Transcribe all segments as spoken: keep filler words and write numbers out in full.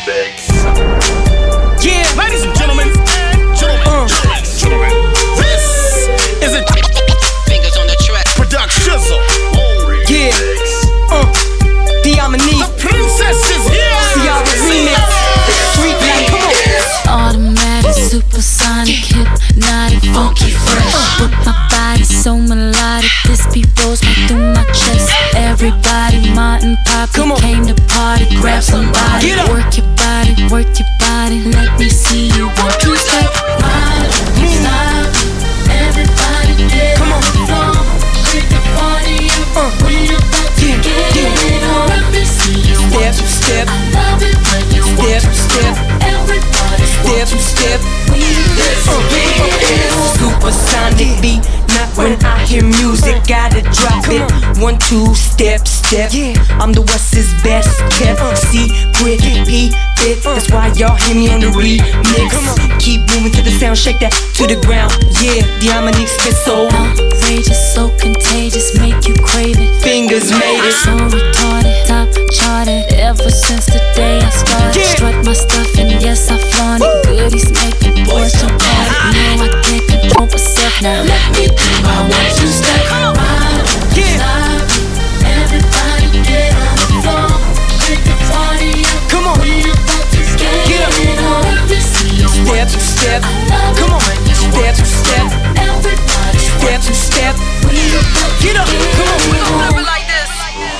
Yeah, ladies and gentlemen, gentlemen, uh. gentlemen, gentlemen, this is a fingers on the track production. Yeah, uh, Diamonique, the princess is here. Ciara remix, Street Life, come on. Automatic, supersonic, hypnotic, funky, fresh. With my body so melodic, this beat rolls right through my chest. Everybody, Martin Poppy came to party. Grab somebody, work your body, work your body. Let me see you one, two, step. Ride, stop, everybody get on the floor. Shake the party up, we about to get it on. Let me see you one, two, step. I love it when you step, step. Everybody step, step. We let's get it on. Supersonic beat, not when I hear music, gotta drop it. One, two, step, step. I'm the West's best kept secret, P fit. That's why y'all hear me on the remix. Keep moving to the sound, shake that to the ground. Yeah, Diamonique spit so outrageous, so contagious, make you crave it. Fingers made it. So retarded, top charted. Ever since the day I started, strut my stuff and yes I flaunt it. Goodies make me boys jump on it. No, I can't control myself now. Let me do my one two step. Ride, stop, everybody get on the floor. Shake the party up. Come on, we about to get it on. Let me see you step, step. Come on, step, step. Everybody step, step. We about to get up. Come on, we don't never like this.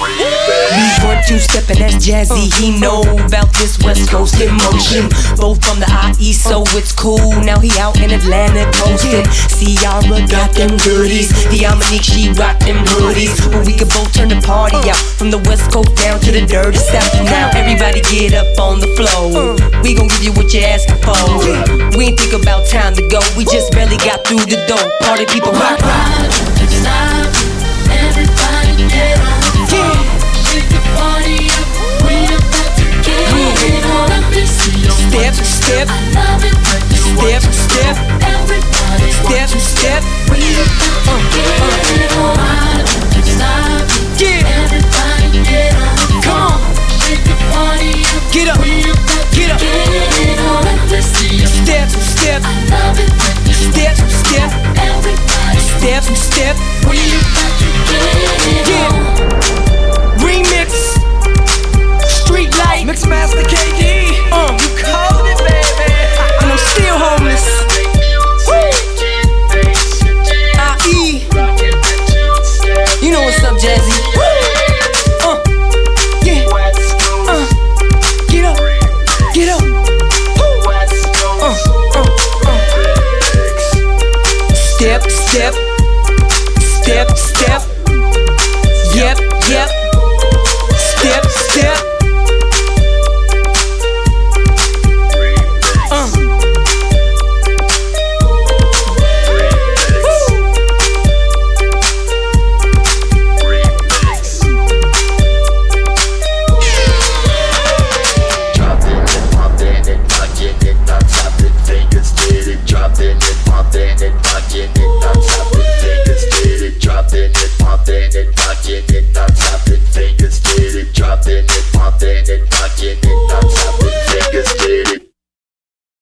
We one two step and that's Jazzy. He know about this West Coast emotion. Both from the I E, so it's cool. Now he out in Atlanta coasting. Ciara got them goodies. Diamonique, she rock them hoodies. But we could both turn the party out from the West Coast down to the dirty South. Now everybody get up on the floor. We gon' give you what you're asking for. We ain't think about time to go. We just barely got through the door. Party people rock, rock. Stop.